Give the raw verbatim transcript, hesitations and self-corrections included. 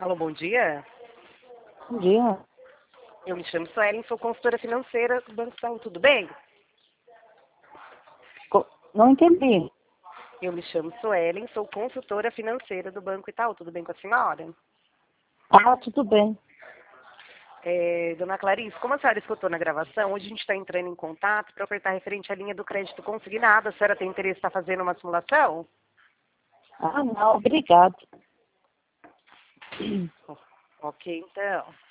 Alô, bom dia. Bom dia. Eu me chamo Suelen, sou consultora financeira do Banco Itaú, tudo bem? Co- Não entendi. Eu me chamo Suelen, sou consultora financeira do Banco Itaú, tudo bem com a senhora? Ah, tudo bem. É, dona Clarice, como a senhora escutou na gravação, hoje a gente está entrando em contato para ofertar referente à linha do crédito consignado. A senhora tem interesse em estar fazendo uma simulação? Ah, não, obrigado. Ok, então.